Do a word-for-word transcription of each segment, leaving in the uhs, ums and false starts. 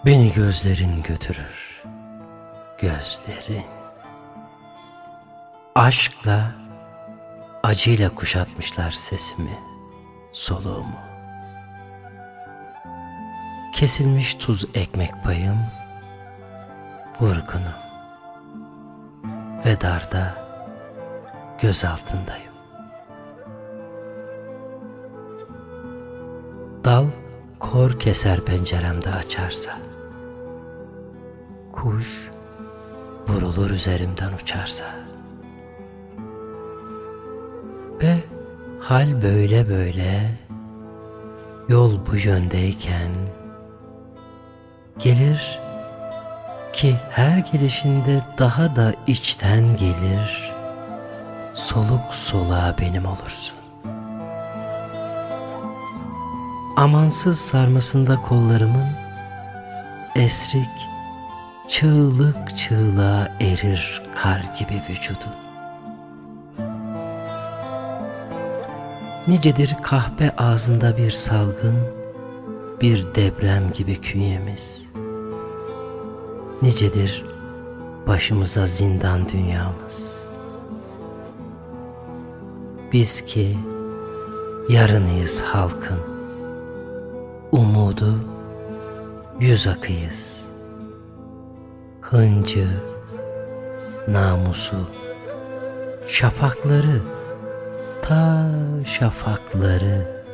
Beni gözlerin götürür, gözlerin. Aşkla, acıyla kuşatmışlar sesimi, soluğumu. Kesilmiş tuz ekmek payım, vurgunum. Ve darda, göz altındayım. Dal, kor keser penceremde açarsa. Kuş, vurulur üzerimden uçarsa. Ve hal böyle böyle, yol bu yöndeyken, gelir ki her gelişinde daha da içten gelir, soluk soluğa benim olursun. Amansız sarmasında kollarımın, esrik, çığlık çığlığa erir kar gibi vücudun. Nicedir kahpe ağzında bir salgın, bir deprem gibi künyemiz. Nicedir başımıza zindan dünyamız. Biz ki yarınıyız halkın, umudu yüz akıyız. Hıncı, namusu, şafakları, ta şafakları.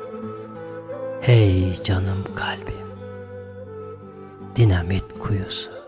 Hey canım kalbim, dinamit kuyusu.